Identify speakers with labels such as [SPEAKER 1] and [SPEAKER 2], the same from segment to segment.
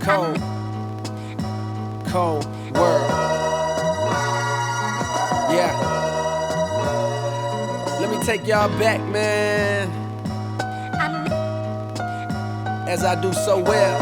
[SPEAKER 1] Cold, cold world. Yeah. Let me take y'all back, man. As I do so well.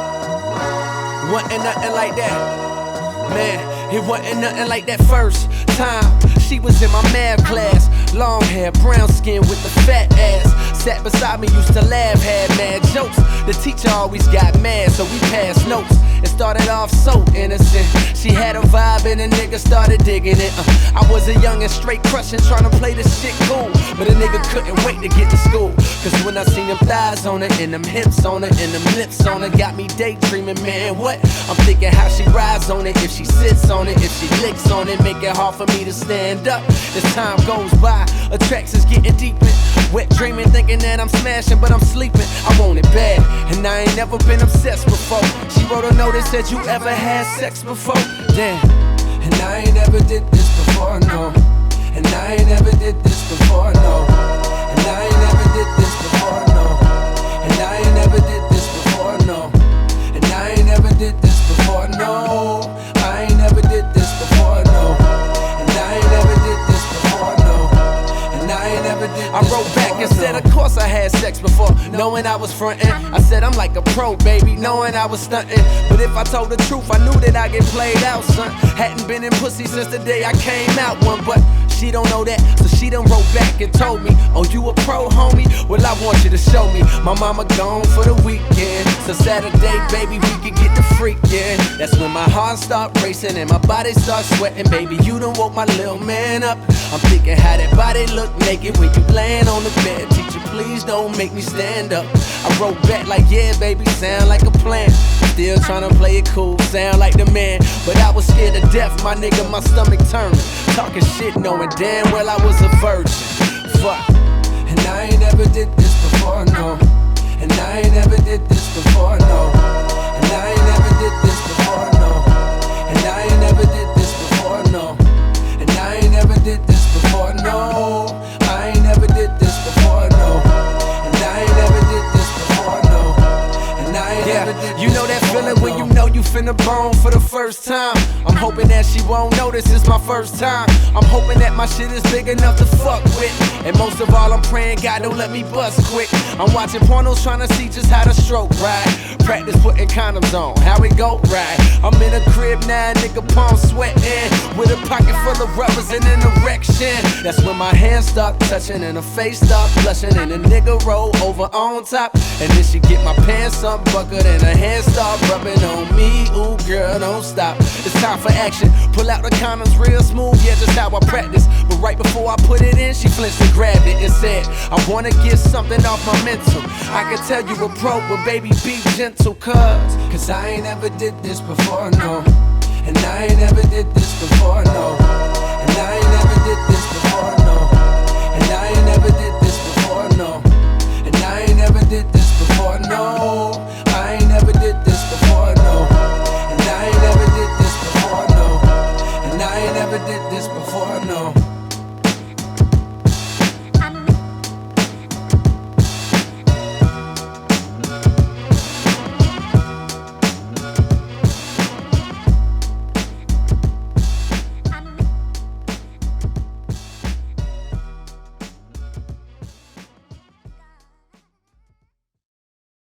[SPEAKER 1] Wasn't nothing like that. Man, it wasn't nothing like that first time. She was in my math class. Long hair, brown skin with the fat ass. Sat beside me, used to laugh, had mad jokes. The teacher always got mad, so we passed notes. It started off so innocent. She had a vibe and a nigga started digging it. I was a young and straight crushing, trying to play this shit cool. But a nigga couldn't wait to get to school. Cause when I seen them thighs on her, and them hips on her, and them lips on her, got me daydreaming, man, what? I'm thinking how she rides on it, if she sits on it, if she licks on it, make it hard for me to stand up. As time goes by, attractions getting deeper. Wet dreaming, thinking that I'm smashing, but I'm sleeping. I want it bad, and I ain't never been obsessed before. She wrote a note that said, you ever had sex before? Damn, and I ain't never did this before, no. And I ain't never did this before, no. And I ain't never did this before, no. And I ain't never did this before, no. And I ain't never did this before, no. I ain't never did this before, no. And I ain't never did this before, no. And I ain't never did this before. I wrote back and said, of course I had sex before, knowing I was frontin'. I said I'm like a pro, baby, knowing I was stuntin'. But if I told the truth, I knew that I get played out, son. Hadn't been in pussy since the day I came out one, but she don't know that, so she done wrote back and told me, oh, you a pro, homie? Well, I want you to show me. My mama gone for the weekend, so Saturday, baby, we could get the freakin'. That's when my heart start racing and my body start sweating. Baby, you done woke my little man up. I'm thinking how that body look naked when you laying on the bed. Teacher, please don't make me stand up. I wrote back like, yeah, baby, sound like a plan. Still tryna play it cool, sound like the man. But I was scared to death, my nigga, my stomach turned. Talking shit knowing damn well I was a virgin. Fuck. And I ain't never did this before, no. And I ain't never did this before, no. And I ain't never did this before, no. And I ain't never did this before, no. And I ain't never did this before, no. I ain't never did this before, no. And I ain't never did this before, no. And I ain't never did this. You know that feeling when you know you finna bone for the first time. I'm hoping that she won't notice it's my first time. I'm hoping that my shit is big enough to fuck with. And most of all, I'm praying God don't let me bust quick. I'm watching pornos trying to see just how to stroke right. Practice putting condoms on, how it go right. I'm in a crib now, nigga, palm sweating, with a pocket full of rubbers and an erection. That's when my hands start touching and her face start blushing, and the nigga roll over on top. And then she get my pants up buckled and her hands start rubbing on me. Ooh, girl, don't stop. It's time for action. Pull out the condoms real smooth, yeah, just how I practice. But right before I put it in, she flinched and grabbed it and said, I wanna get something off my mental. I can tell you a pro, but baby, be gentle, cause I ain't never did this before, no. And I ain't never did this before, no. And I ain't never did this